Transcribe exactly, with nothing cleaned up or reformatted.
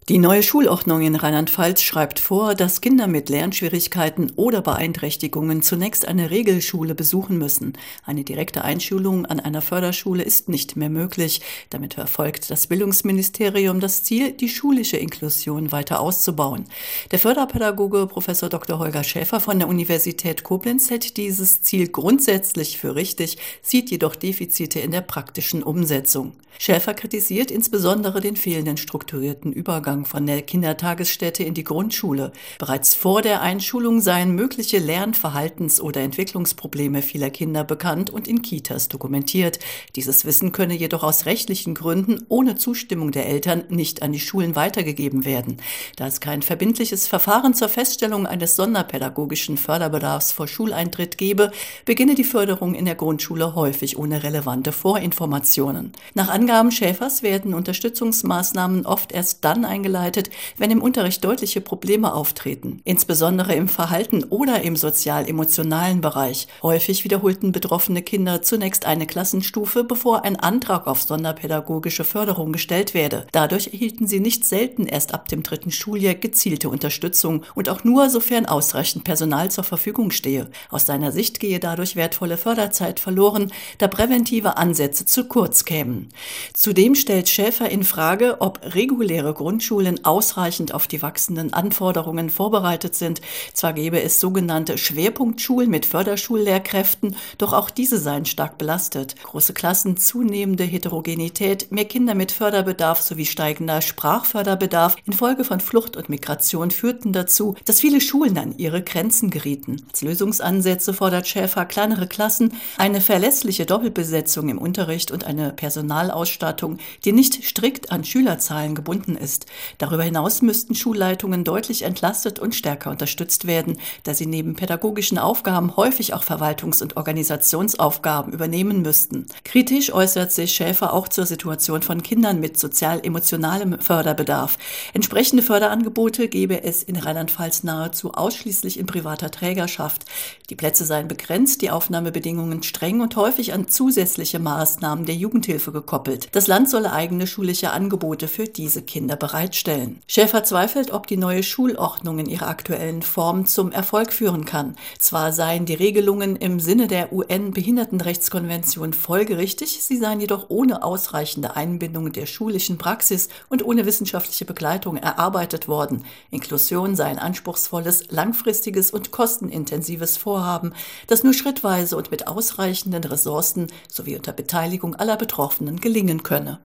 Die neue Schulordnung in Rheinland-Pfalz schreibt vor, dass Kinder mit Lernschwierigkeiten oder Beeinträchtigungen zunächst eine Regelschule besuchen müssen. Eine direkte Einschulung an einer Förderschule ist nicht mehr möglich. Damit verfolgt das Bildungsministerium das Ziel, die schulische Inklusion weiter auszubauen. Der Förderpädagoge Professor Doktor Holger Schäfer von der Universität Koblenz hält dieses Ziel grundsätzlich für richtig, sieht jedoch Defizite in der praktischen Umsetzung. Schäfer kritisiert insbesondere den fehlenden strukturierten Übergang von der Kindertagesstätte in die Grundschule. Bereits vor der Einschulung seien mögliche Lern-, Verhaltens- oder Entwicklungsprobleme vieler Kinder bekannt und in Kitas dokumentiert. Dieses Wissen könne jedoch aus rechtlichen Gründen ohne Zustimmung der Eltern nicht an die Schulen weitergegeben werden. Da es kein verbindliches Verfahren zur Feststellung eines sonderpädagogischen Förderbedarfs vor Schuleintritt gebe, beginne die Förderung in der Grundschule häufig ohne relevante Vorinformationen. Nach Angaben Schäfers werden Unterstützungsmaßnahmen oft erst dann eingeleitet, wenn im Unterricht deutliche Probleme auftreten, insbesondere im Verhalten oder im sozial-emotionalen Bereich. Häufig wiederholten betroffene Kinder zunächst eine Klassenstufe, bevor ein Antrag auf sonderpädagogische Förderung gestellt werde. Dadurch erhielten sie nicht selten erst ab dem dritten Schuljahr gezielte Unterstützung und auch nur, sofern ausreichend Personal zur Verfügung stehe. Aus seiner Sicht gehe dadurch wertvolle Förderzeit verloren, da präventive Ansätze zu kurz kämen. Zudem stellt Schäfer in Frage, ob reguläre Grundschulen ausreichend auf die wachsenden Anforderungen vorbereitet sind. Zwar gäbe es sogenannte Schwerpunktschulen mit Förderschullehrkräften, doch auch diese seien stark belastet. Große Klassen, zunehmende Heterogenität, mehr Kinder mit Förderbedarf sowie steigender Sprachförderbedarf infolge von Flucht und Migration führten dazu, dass viele Schulen an ihre Grenzen gerieten. Als Lösungsansätze fordert Schäfer kleinere Klassen, eine verlässliche Doppelbesetzung im Unterricht und eine Personalausstattung, die nicht strikt an Schülerzahlen gebunden ist. Darüber hinaus müssten Schulleitungen deutlich entlastet und stärker unterstützt werden, da sie neben pädagogischen Aufgaben häufig auch Verwaltungs- und Organisationsaufgaben übernehmen müssten. Kritisch äußert sich Schäfer auch zur Situation von Kindern mit sozial-emotionalem Förderbedarf. Entsprechende Förderangebote gebe es in Rheinland-Pfalz nahezu ausschließlich in privater Trägerschaft. Die Plätze seien begrenzt, die Aufnahmebedingungen streng und häufig an zusätzliche Maßnahmen der Jugendhilfe gekoppelt. Das Land solle eigene schulische Angebote für diese Kinder bereitstellen. Schäfer zweifelt, ob die neue Schulordnung in ihrer aktuellen Form zum Erfolg führen kann. Zwar seien die Regelungen im Sinne der U N-Behindertenrechtskonvention folgerichtig, sie seien jedoch ohne ausreichende Einbindung der schulischen Praxis und ohne wissenschaftliche Begleitung erarbeitet worden. Inklusion sei ein anspruchsvolles, langfristiges und kostenintensives Vorhaben, das nur schrittweise und mit ausreichenden Ressourcen sowie unter Beteiligung aller Betroffenen gelingen könne.